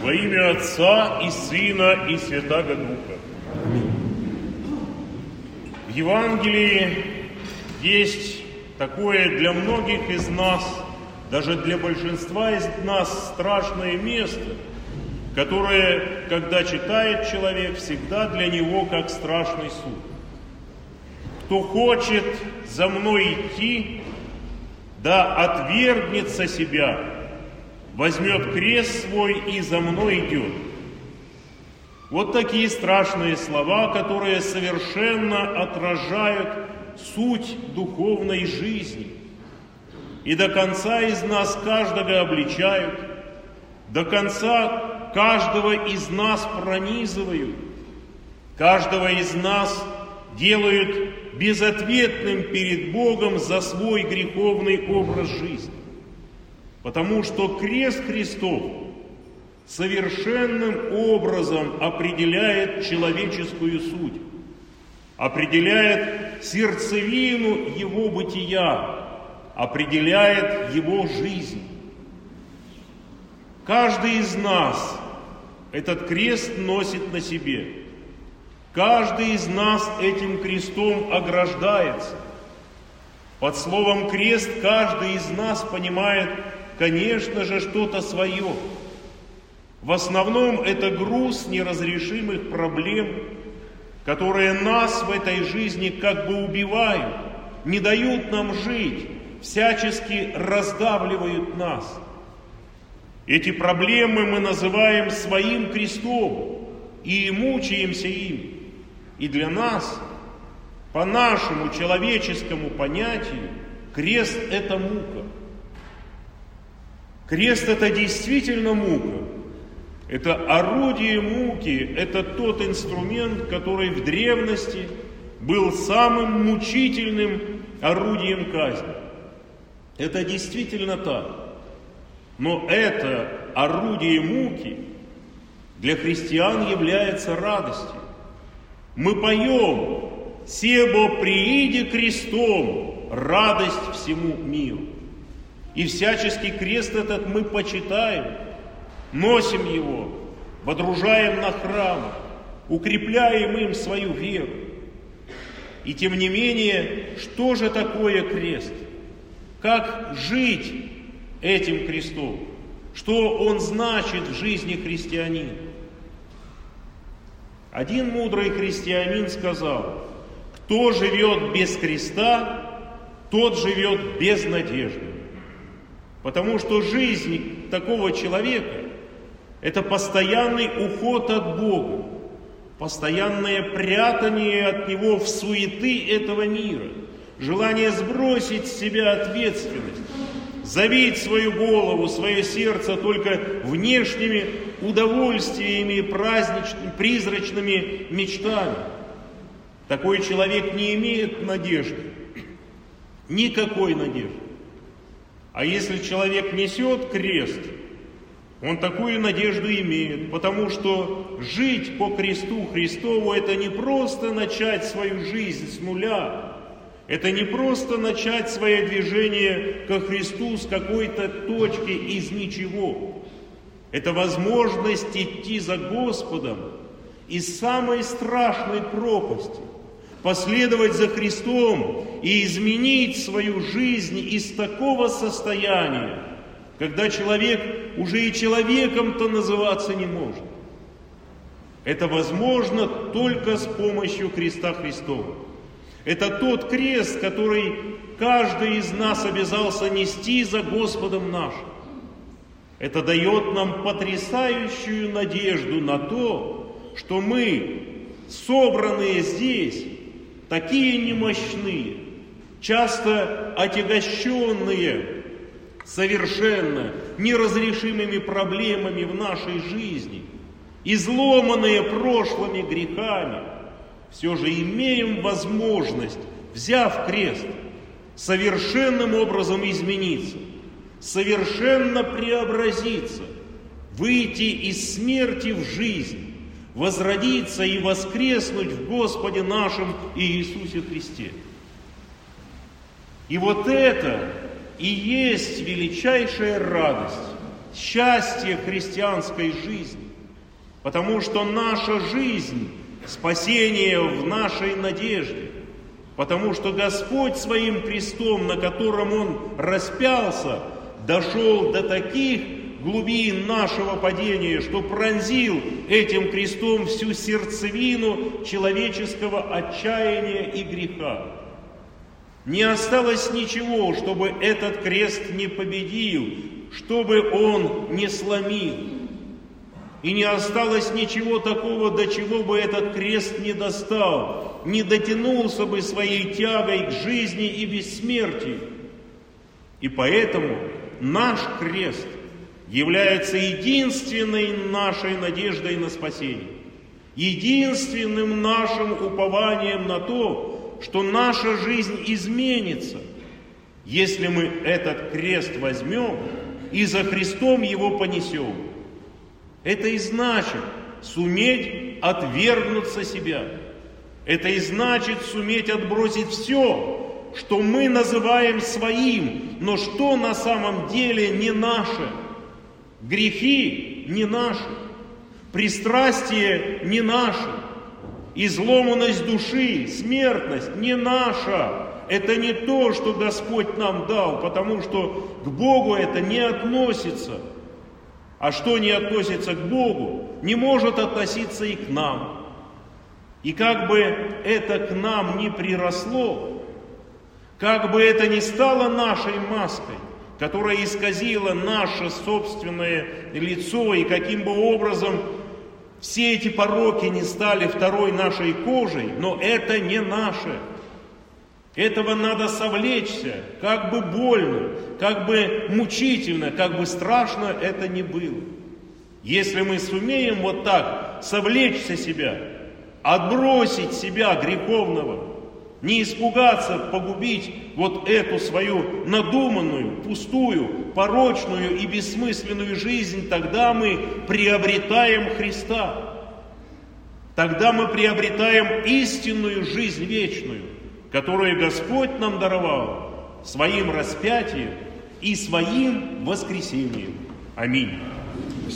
Во имя Отца и Сына и Святаго Духа. В Евангелии есть такое для многих из нас, даже для большинства из нас, страшное место, которое, когда читает человек, всегда для него как страшный суд. Кто хочет за мной идти, да отвергнется себя, возьмет крест свой и за мной идет. Вот такие страшные слова, которые совершенно отражают суть духовной жизни. И до конца из нас каждого обличают, до конца каждого из нас пронизывают, каждого из нас делают безответным перед Богом за свой греховный образ жизни. Потому что крест Христов совершенным образом определяет человеческую суть, определяет сердцевину его бытия, определяет его жизнь. Каждый из нас этот крест носит на себе. Каждый из нас этим крестом ограждается. Под словом «крест» каждый из нас понимает, конечно же, что-то свое. В основном это груз неразрешимых проблем, которые нас в этой жизни как бы убивают, не дают нам жить, всячески раздавливают нас. Эти проблемы мы называем своим крестом и мучаемся им. И для нас, по нашему человеческому понятию, крест – это мука. Крест – это действительно мука. Это орудие муки, это тот инструмент, который в древности был самым мучительным орудием казни. Это действительно так. Но это орудие муки для христиан является радостью. Мы поем «Себо прииди крестом, радость всему миру». И всяческий крест этот мы почитаем, носим его, водружаем на храмы, укрепляем им свою веру. И тем не менее, что же такое крест? Как жить этим крестом? Что он значит в жизни христианина? Один мудрый христианин сказал: кто живет без креста, тот живет без надежды. Потому что жизнь такого человека – это постоянный уход от Бога, постоянное прятание от Него в суеты этого мира, желание сбросить с себя ответственность, забить свою голову, свое сердце только внешними удовольствиями и праздничными, призрачными мечтами. Такой человек не имеет надежды, никакой надежды. А если человек несет крест, он такую надежду имеет, потому что жить по кресту Христову – это не просто начать свою жизнь с нуля, это не просто начать свое движение ко Христу с какой-то точки из ничего. Это возможность идти за Господом из самой страшной пропасти, последовать за Христом и изменить свою жизнь из такого состояния, когда человек уже и человеком-то называться не может. Это возможно только с помощью креста Христова. Это тот крест, который каждый из нас обязался нести за Господом нашим. Это дает нам потрясающую надежду на то, что мы, собранные здесь, такие немощные, часто отягощенные совершенно неразрешимыми проблемами в нашей жизни, изломанные прошлыми грехами, все же имеем возможность, взяв крест, совершенным образом измениться, совершенно преобразиться, выйти из смерти в жизнь, возродиться и воскреснуть в Господе нашем Иисусе Христе. И вот это и есть величайшая радость счастье христианской жизни. Потому что наша жизнь, спасение в нашей надежде. Потому что Господь своим крестом, на котором Он распялся, дошел до таких глубин нашего падения, что пронзил этим крестом всю сердцевину человеческого отчаяния и греха. Не осталось ничего, чтобы этот крест не победил, чтобы он не сломил. И не осталось ничего такого, до чего бы этот крест не достал, не дотянулся бы своей тягой к жизни и бессмертию. И поэтому наш крест является единственной нашей надеждой на спасение, единственным нашим упованием на то, что наша жизнь изменится, если мы этот крест возьмем и за Христом его понесем. Это и значит суметь отвергнуться себя. Это и значит суметь отбросить все, что мы называем своим, но что на самом деле не наше. Грехи не наши, пристрастие не наше, изломанность души, смертность не наша. Это не то, что Господь нам дал, потому что к Богу это не относится. А что не относится к Богу, не может относиться и к нам. И как бы это к нам не приросло, как бы это ни стало нашей маской, которая исказила наше собственное лицо, и каким бы образом все эти пороки не стали второй нашей кожей, но это не наше. Этого надо совлечься, как бы больно, как бы мучительно, как бы страшно это ни было. Если мы сумеем вот так совлечься себя, отбросить себя греховного, не испугаться погубить вот эту свою надуманную, пустую, порочную и бессмысленную жизнь, тогда мы приобретаем Христа. Тогда мы приобретаем истинную жизнь вечную, которую Господь нам даровал своим распятием и своим воскресением. Аминь.